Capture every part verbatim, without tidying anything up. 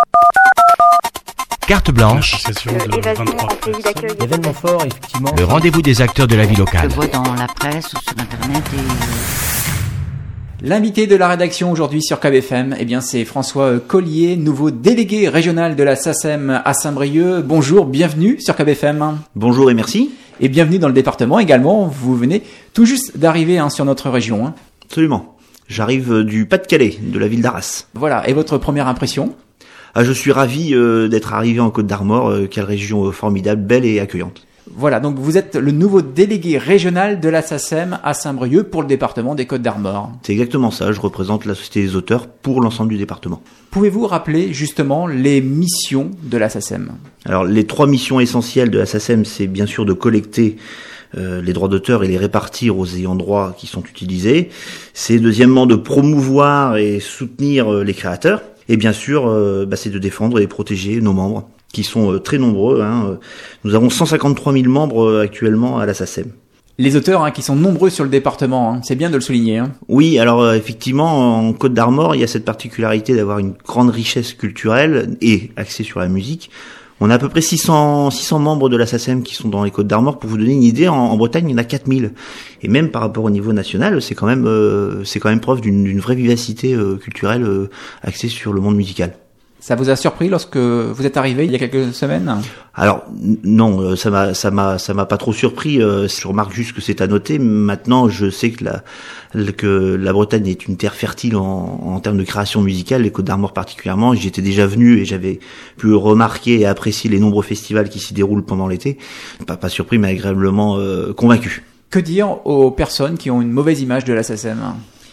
Carte blanche, événement fort, effectivement. le rendez-vous des acteurs de la vie locale. Je vois dans la presse ou sur internet et... L'invité de la rédaction aujourd'hui sur K B F M, eh bien c'est François Collier, nouveau délégué régional de la S A C E M à Saint-Brieuc. Bonjour, bienvenue sur K B F M. Bonjour et merci. Et bienvenue dans le département également. Vous venez tout juste d'arriver hein, sur notre région. Hein. Absolument. J'arrive du Pas-de-Calais, de la ville d'Arras. Voilà. Et votre première impression ? Ah, je suis ravi euh, d'être arrivé en Côte-d'Armor. Euh, quelle région euh, formidable, belle et accueillante. Voilà, donc vous êtes le nouveau délégué régional de la S A C E M à Saint-Brieuc pour le département des Côtes-d'Armor. C'est exactement ça, je représente la Société des auteurs pour l'ensemble du département. Pouvez-vous rappeler justement les missions de la S A C E M ? Alors, les trois missions essentielles de la S A C E M, c'est bien sûr de collecter euh, les droits d'auteur et les répartir aux ayants droit qui sont utilisés. C'est deuxièmement de promouvoir et soutenir euh, les créateurs. Et bien sûr, euh, bah, c'est de défendre et protéger nos membres, qui sont euh, très nombreux. Hein. Nous avons cent cinquante-trois mille membres euh, actuellement à la S A C E M. Les auteurs hein, qui sont nombreux sur le département, hein. C'est bien de le souligner. Hein. Oui, alors euh, effectivement, en Côte-d'Armor, il y a cette particularité d'avoir une grande richesse culturelle et axée sur la musique. On a à peu près six cents, six cents membres de la S A C E M qui sont dans les Côtes-d'Armor. Pour vous donner une idée, en, en Bretagne, il y en a quatre mille. Et même par rapport au niveau national, c'est quand même, euh, c'est quand même preuve d'une, d'une vraie vivacité euh, culturelle euh, axée sur le monde musical. Ça vous a surpris lorsque vous êtes arrivé il y a quelques semaines ? Alors n- non, ça m'a, ça m'a, ça m'a pas trop surpris. Euh, je remarque juste que c'est à noter. Maintenant, je sais que la, que la Bretagne est une terre fertile en, en termes de création musicale, les Côtes-d'Armor particulièrement. J'y étais déjà venu et j'avais pu remarquer et apprécier les nombreux festivals qui s'y déroulent pendant l'été. Pas, pas surpris, mais agréablement euh, convaincu. Que dire aux personnes qui ont une mauvaise image de la S A C E M ?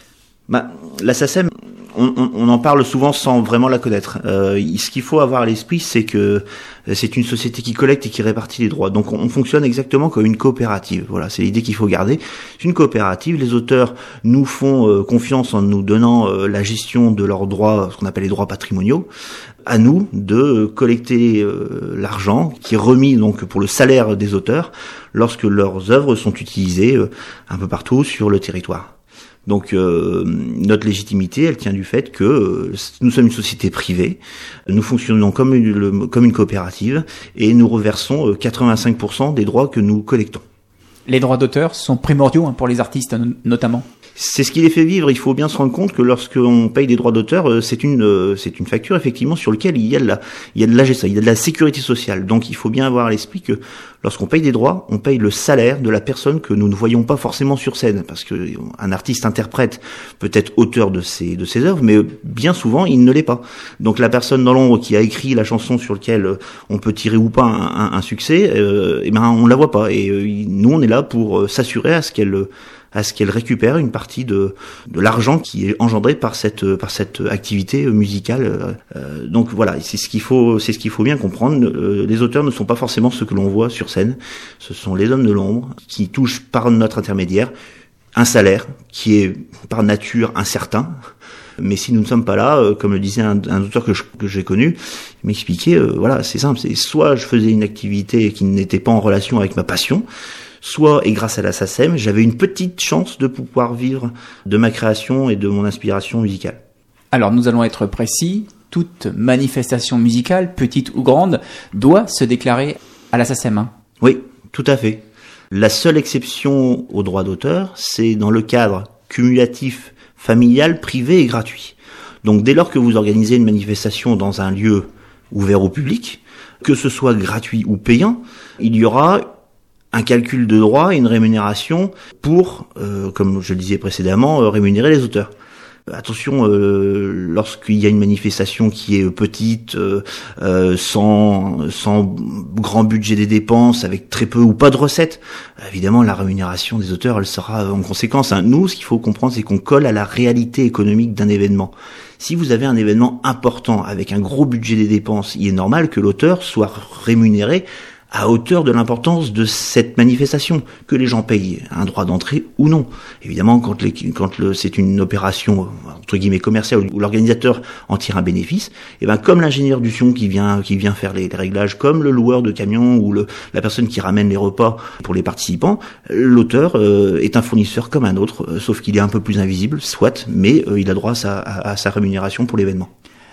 Bah, la S A C E M, on, on, on en parle souvent sans vraiment la connaître. Euh, ce qu'il faut avoir à l'esprit, c'est que c'est une société qui collecte et qui répartit les droits. Donc on, on fonctionne exactement comme une coopérative. Voilà, c'est l'idée qu'il faut garder. C'est une coopérative. Les auteurs nous font euh, confiance en nous donnant euh, la gestion de leurs droits, ce qu'on appelle les droits patrimoniaux. À nous de collecter euh, l'argent qui est remis donc pour le salaire des auteurs lorsque leurs œuvres sont utilisées euh, un peu partout sur le territoire. Donc euh, notre légitimité, elle tient du fait que euh, nous sommes une société privée, nous fonctionnons comme une, le, comme une coopérative et nous reversons euh, quatre-vingt-cinq pour cent des droits que nous collectons. Les droits d'auteur sont primordiaux hein, pour les artistes no- notamment. C'est ce qui les fait vivre. Il faut bien se rendre compte que lorsqu'on paye des droits d'auteur, c'est une c'est une facture effectivement sur laquelle il y a de la il y a de la il y a de la sécurité sociale. Donc il faut bien avoir à l'esprit que lorsqu'on paye des droits, on paye le salaire de la personne que nous ne voyons pas forcément sur scène, parce que un artiste interprète peut être auteur de ses de ses œuvres, mais bien souvent il ne l'est pas. Donc la personne dans l'ombre qui a écrit la chanson sur laquelle on peut tirer ou pas un, un, un succès, euh, et ben on la voit pas. Et euh, nous on est là pour s'assurer à ce qu'elle à ce qu'elle récupère une partie de, de l'argent qui est engendré par cette, par cette activité musicale. Euh, donc voilà, c'est ce qu'il faut, c'est ce qu'il faut bien comprendre. Euh, les auteurs ne sont pas forcément ceux que l'on voit sur scène. Ce sont les hommes de l'ombre qui touchent par notre intermédiaire un salaire qui est par nature incertain. Mais si nous ne sommes pas là, euh, comme le disait un, un auteur que, je, que j'ai connu, il m'expliquait, euh, voilà, c'est simple, c'est soit je faisais une activité qui n'était pas en relation avec ma passion, soit, et grâce à la S A C E M, j'avais une petite chance de pouvoir vivre de ma création et de mon inspiration musicale. Alors nous allons être précis, toute manifestation musicale, petite ou grande, doit se déclarer à la S A C E M. Hein. Oui, tout à fait. La seule exception au droit d'auteur, c'est dans le cadre cumulatif, familial, privé et gratuit. Donc dès lors que vous organisez une manifestation dans un lieu ouvert au public, que ce soit gratuit ou payant, il y aura un calcul de droits et une rémunération pour, euh, comme je le disais précédemment, euh, rémunérer les auteurs. Attention, euh, lorsqu'il y a une manifestation qui est petite, euh, euh, sans, sans grand budget des dépenses, avec très peu ou pas de recettes, évidemment la rémunération des auteurs, elle sera en conséquence. Hein. Nous, ce qu'il faut comprendre, c'est qu'on colle à la réalité économique d'un événement. Si vous avez un événement important avec un gros budget des dépenses, il est normal que l'auteur soit rémunéré à hauteur de l'importance de cette manifestation, que les gens payent un droit d'entrée ou non. Évidemment, quand, les, quand le, c'est une opération entre guillemets commerciale où l'organisateur en tire un bénéfice, et ben comme l'ingénieur du son qui vient qui vient faire les, les réglages, comme le loueur de camion ou le, la personne qui ramène les repas pour les participants, l'auteur euh, est un fournisseur comme un autre, euh, sauf qu'il est un peu plus invisible, soit, mais euh, il a droit à sa, à, à sa rémunération pour l'événement.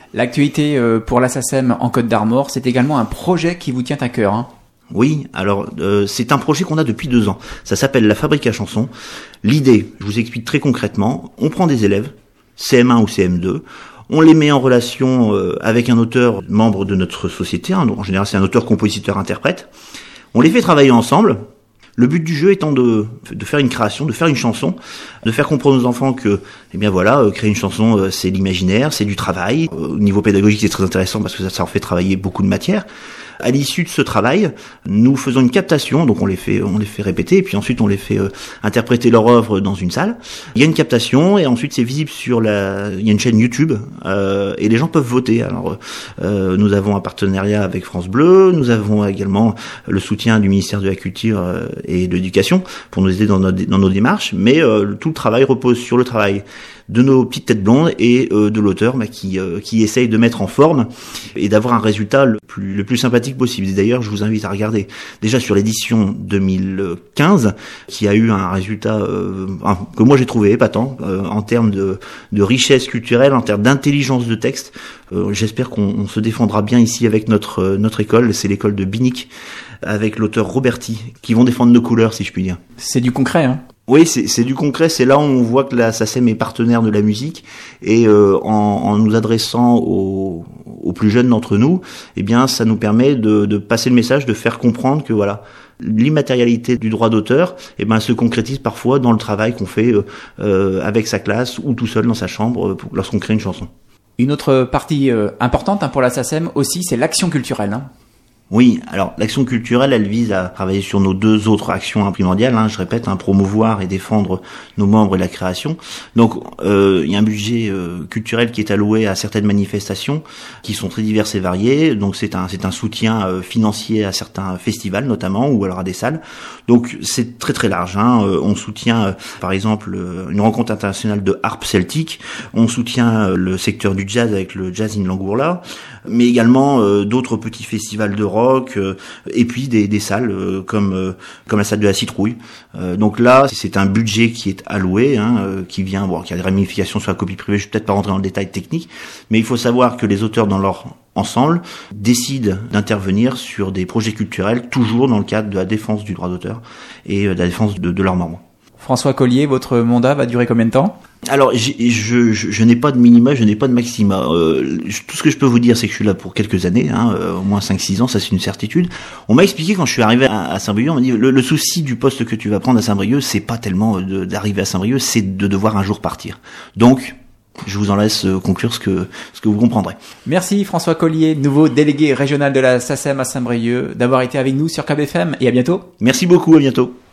L'actualité euh, pour la SACEM en Côte d'Armor, c'est également un projet qui vous tient à cœur. Hein. Oui, alors euh, c'est un projet qu'on a depuis deux ans. Ça s'appelle la Fabrique à chansons. L'idée, je vous explique très concrètement, on prend des élèves, C M un ou C M deux, on les met en relation euh, avec un auteur membre de notre société, hein, en général c'est un auteur, compositeur, interprète. On les fait travailler ensemble. Le but du jeu étant de, de faire une création, de faire une chanson, de faire comprendre aux enfants que, eh bien voilà, euh, créer une chanson, euh, c'est l'imaginaire, c'est du travail. Euh, au niveau pédagogique, c'est très intéressant parce que ça, ça en fait travailler beaucoup de matière. À l'issue de ce travail, nous faisons une captation, donc on les fait, on les fait répéter, et puis ensuite on les fait euh, interpréter leur œuvre dans une salle. Il y a une captation, et ensuite c'est visible sur la, il y a une chaîne YouTube, euh, et les gens peuvent voter. Alors, euh, nous avons un partenariat avec France Bleu, nous avons également le soutien du ministère de la Culture euh, et de l'Éducation pour nous aider dans nos, dans nos démarches, mais euh, tout le travail repose sur le travail de nos petites têtes blondes et euh, de l'auteur bah, qui euh, qui essaye de mettre en forme et d'avoir un résultat le plus le plus sympathique possible. Et d'ailleurs, je vous invite à regarder déjà sur l'édition deux mille quinze qui a eu un résultat euh, un, que moi j'ai trouvé épatant euh, en termes de de richesse culturelle, en termes d'intelligence de texte. Euh, j'espère qu'on on se défendra bien ici avec notre euh, notre école, c'est l'école de Binic avec l'auteur Roberti qui vont défendre nos couleurs, si je puis dire. C'est du concret, hein. Oui, c'est, c'est du concret. C'est là où on voit que la SACEM est partenaire de la musique et euh, en, en nous adressant aux, aux plus jeunes d'entre nous, eh bien, ça nous permet de, de passer le message, de faire comprendre que voilà, l'immatérialité du droit d'auteur, eh ben, se concrétise parfois dans le travail qu'on fait euh, euh, avec sa classe ou tout seul dans sa chambre euh, lorsqu'on crée une chanson. Une autre partie euh, importante hein, pour la SACEM aussi, c'est l'action culturelle. Hein. Oui, alors l'action culturelle, elle vise à travailler sur nos deux autres actions primordiales, hein, je répète, hein, promouvoir et défendre nos membres et la création. Donc euh, il y a un budget euh, culturel qui est alloué à certaines manifestations qui sont très diverses et variées. Donc c'est un c'est un soutien euh, financier à certains festivals notamment ou alors à des salles. Donc c'est très très large. Hein. Euh, on soutient euh, par exemple euh, une rencontre internationale de harpe celtique. On soutient euh, le secteur du jazz avec le Jazz in Langourla, mais également euh, d'autres petits festivals de rock euh, et puis des, des salles euh, comme euh, comme la salle de la Citrouille. Euh, donc là, c'est un budget qui est alloué, hein, euh, qui vient, bon, qui a des ramifications sur la copie privée. Je vais peut-être pas rentrer dans le détail technique, mais il faut savoir que les auteurs dans leur ensemble décident d'intervenir sur des projets culturels, toujours dans le cadre de la défense du droit d'auteur et de la défense de, de leurs membres. François Collier, votre mandat va durer combien de temps ? Alors, je, je, je, je n'ai pas de minima, je n'ai pas de maxima. Euh, tout ce que je peux vous dire, c'est que je suis là pour quelques années, hein, euh, au moins cinq six ans, ça c'est une certitude. On m'a expliqué quand je suis arrivé à, à Saint-Brieuc, on m'a dit le, le souci du poste que tu vas prendre à Saint-Brieuc, c'est pas tellement de, d'arriver à Saint-Brieuc, c'est de devoir un jour partir. Donc, je vous en laisse conclure ce que ce que vous comprendrez. Merci François Collier, nouveau délégué régional de la SACEM à Saint-Brieuc, d'avoir été avec nous sur K B F M et à bientôt. Merci beaucoup, à bientôt.